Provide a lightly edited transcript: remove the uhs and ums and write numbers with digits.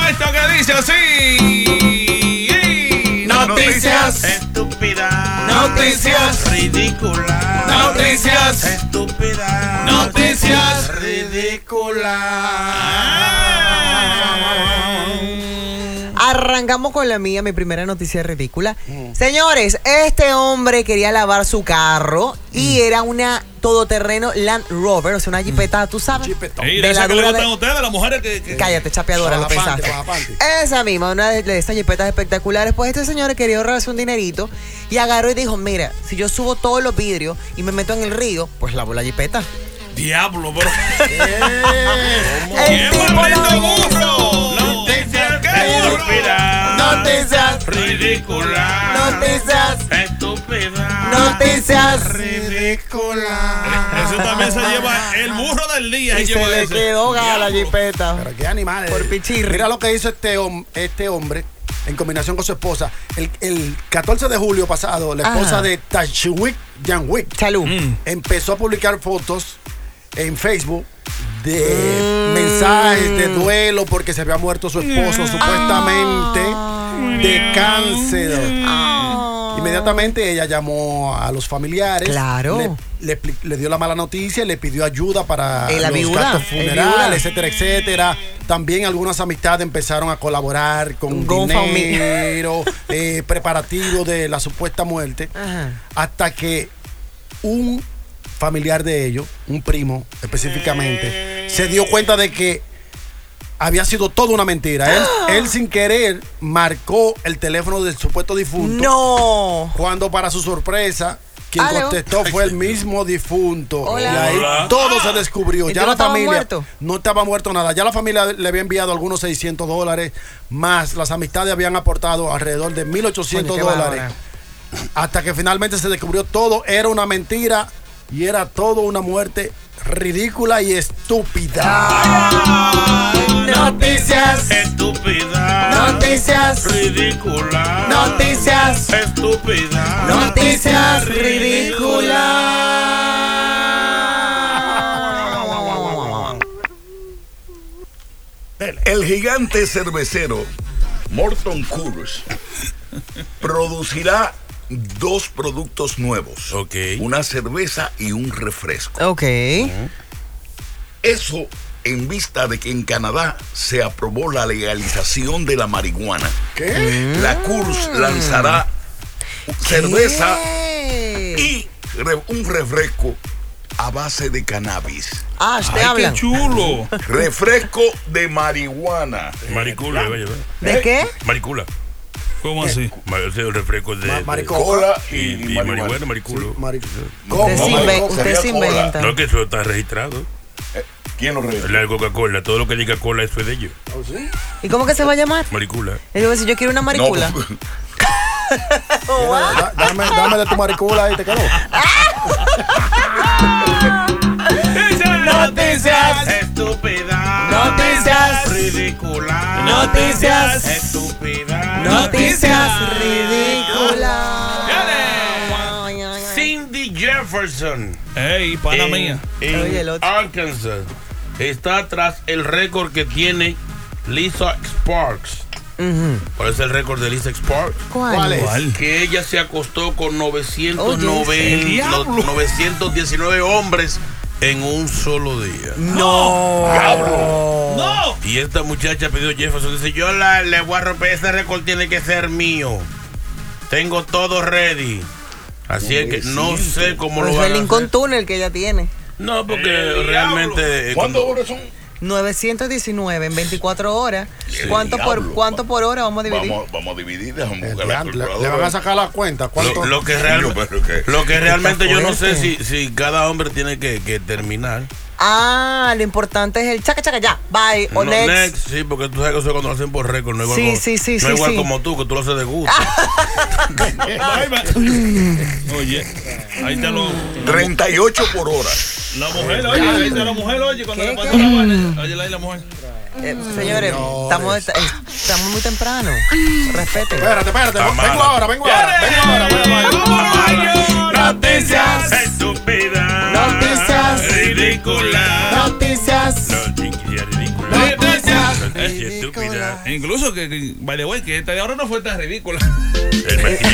esto que dice así. Noticias estúpidas, noticias ridículas, noticias estúpidas, noticias ridículas. Arrancamos con la mía, mi primera noticia ridícula. Señores, este hombre quería lavar su carro y era una todoterreno Land Rover, o sea, una jipeta, ¿tú sabes? Ey, De esa la que le dura gustan de... a ustedes, las mujeres que... Cállate, chapeadora, lo pensaste. Esa misma, una de estas jipetas espectaculares. Pues este señor quería ahorrarse un dinerito y agarró y dijo, mira, si yo subo todos los vidrios y me meto en el río, pues lavo la jipeta. Diablo, bro. El tipo maldito lo hizo. burro! Noticias estúpidas, Noticias ridículas, Noticias, estúpidas, noticias. ridículas. Eso también se lleva el burro del día. Y se le ese. quedó gas la jipeta. Pero qué animales. Por pichirri. Mira lo que hizo este hombre en combinación con su esposa. El 14 de julio pasado, la esposa Ajá. de Tashwick Janwick Salud. empezó a publicar fotos en Facebook de mensajes de duelo porque se había muerto su esposo supuestamente de cáncer. Inmediatamente ella llamó a los familiares. Claro. Le dio la mala noticia, le pidió ayuda para La los viuda, gastos el viuda. funerales, etcétera, etcétera. También algunas amistades empezaron a colaborar con dinero, preparativo de la supuesta muerte. Ajá. Hasta que un familiar de ellos, un primo específicamente, se dio cuenta de que había sido toda una mentira. Él sin querer marcó el teléfono del supuesto difunto. No. Cuando para su sorpresa, quien Aló. contestó fue el mismo difunto. Hola. Y ahí Hola. todo se descubrió. ¿Y Ya tú no la estabas familia muerto? no estaba muerto nada. Ya la familia le había enviado algunos $600 más. Las amistades habían aportado alrededor de $1,800. Coño, qué bárbara. Hasta que finalmente se descubrió todo. Era una mentira y era todo una muerte ridícula y estúpida. Noticias. Estúpidas, Noticias. ridículas, Noticias. estúpidas, Noticias ridículas. El gigante cervecero Morton Coors producirá 2 productos nuevos. Ok. Una cerveza y un refresco. Ok. Eso en vista de que en Canadá se aprobó la legalización de la marihuana. ¿Qué? La Coors lanzará cerveza ¿Qué? y un refresco a base de cannabis. Ash, te Ay, hablan. qué chulo. Refresco de marihuana. Maricula, oye, ¿De qué? maricula. ¿Cómo así? El refresco de Maricola. Cola y y marihuana, mariculo. Usted se Sería cola. inventa. No, que eso está registrado. ¿Quién lo registró? La de Coca-Cola, todo lo que diga cola, eso es de ellos. ¿Y cómo que se va a llamar? Maricula. Yo voy a decir, yo quiero una maricula. No, Dame de tu maricula ahí, te quedó. Noticias. estúpidas, Noticias. ridículas, Noticias. estúpidas, Noticias ridículas. Cindy Jefferson Ey, pana mía. en Oye, el otro. Arkansas está tras el récord que tiene Lisa Sparks. ¿Cuál es el récord de Lisa Sparks? ¿Cuál es? ¿Cuál? Que ella se acostó con Oye, 919 hombres en un solo día. No. ¡No! Y esta muchacha pidió Jefferson, dice, yo le voy a romper, ese récord tiene que ser mío. Tengo todo ready. Así es que no sé cómo Pues lo van el a Lincoln hacer. Tunnel que ella tiene. No, porque realmente... ¿Cuántas horas son? 919 en 24 horas. Sí, ¿Cuánto diablo. por hora vamos a dividir? Vamos a dividir, déjame El buscar la diantre, calculadora. le van a sacar la cuenta. ¿Cuánto? Lo que, Coño, pero que- lo que realmente yo no sé fuerte. si cada hombre tiene que terminar. Ah, lo importante es el chaca chaca ya. Bye. O No, next. sí, porque tú sabes que eso es cuando lo hacen por récord, no igual, Sí, como, sí, sí, no sí, igual sí. como tú, que tú lo haces de gusto. Oye, ahí está 38 por hora. la mujer, oye, ahí está la mujer, oye, cuando ¿Qué, le pasa qué? la vaina. Oye, ahí la mujer. Señores, estamos muy temprano. Respeten. Espérate. Está Vengo malo. ahora. Noticias. Estúpida. Noticias. Ridícula. Noticias. Noticias ridículas. Noticias. Incluso que by the way, que esta de ahora no fue tan ridícula. El